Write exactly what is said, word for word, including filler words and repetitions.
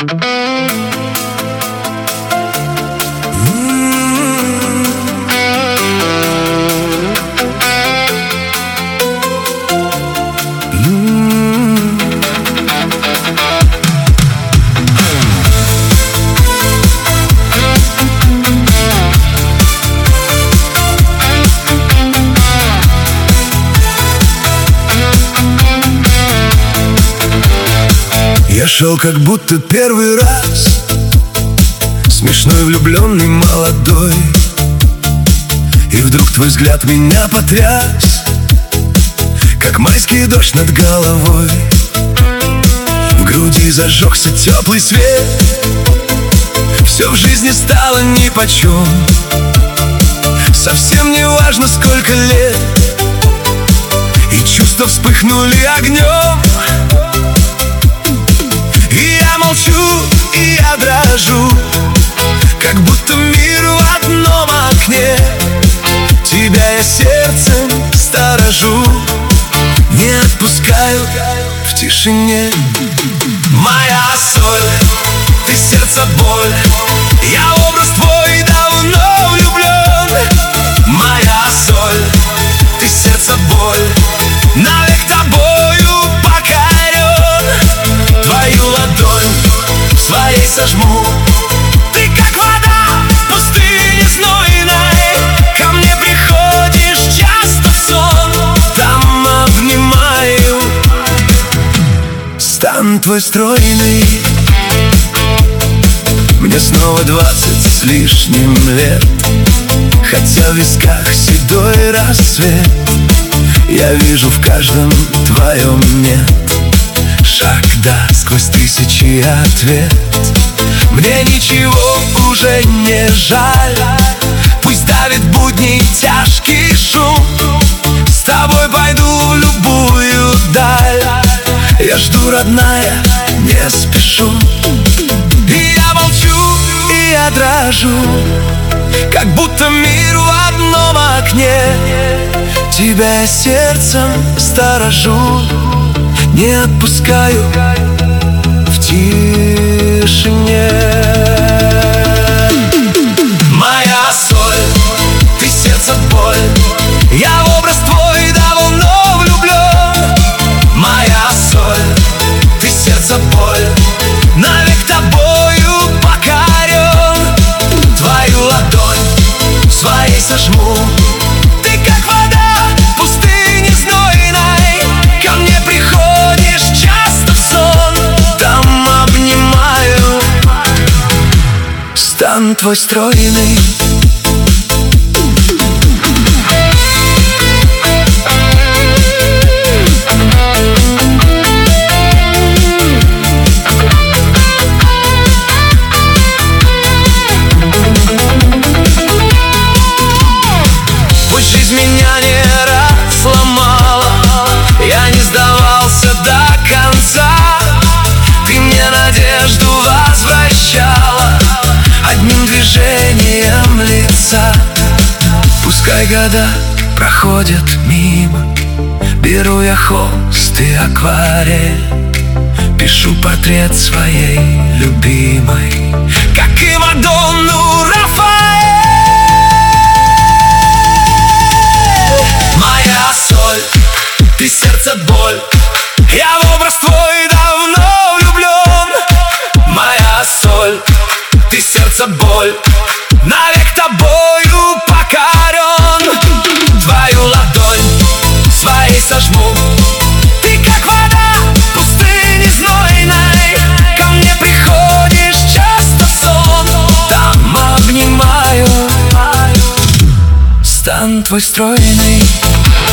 Я шел как будто первый раз, смешной, влюбленный, молодой. И вдруг твой взгляд меня потряс, как майский дождь над головой. В груди зажегся теплый свет, все в жизни стало нипочем. Совсем не важно, сколько лет, и чувства вспыхнули огнем. И я молчу, и я дрожу, как будто мир в одном окне. Тебя я сердцем сторожу, не отпускаю в тишине. Моя соль, ты сердце боль, я в образ твой давно влюблен. Моя соль, ты сердце боль, навек тобою покорен. Твою ладонь в своей сожму, ты как вода в пустыне знойной. Ко мне приходишь часто в сон, там обнимаю, стан твой стройный. Мне снова двадцать с лишним лет, хотя в висках седой рассвет. Я вижу в каждом твоем нет шаг, да, сквозь тысячи ответ. Мне ничего уже не жаль, пусть давит будни тяжкий шум. С тобой пойду в любую даль, я жду, родная, не спешу. И я молчу, и я дрожу, как будто мир в одном окне. Тебя я сердцем сторожу, не отпускаю в тишине. Моя соль, ты сердце боль, я в образ твой давно влюблен. Моя соль, ты сердце боль, навек тобою покорен. Твою ладонь в своей сожму, ты как вода в пустыне знойной. Ко мне приходишь часто в сон, там обнимаю, стан твой стройный. Меня не раз сломала, я не сдавался до конца. Ты мне надежду возвращала одним движением лица. Пускай года проходят мимо, беру я холст и акварель, пишу портрет своей любимой, как и Мадонну Рафаэль. Моя соль, ты сердце боль, я в образ твой давно влюблен. Моя соль, ты сердце боль, навек тобою покорен. Твою ладонь своей сожму, ты как вода в пустыне знойной. Ко мне приходишь часто в сон, там обнимаю, стан твой стройный.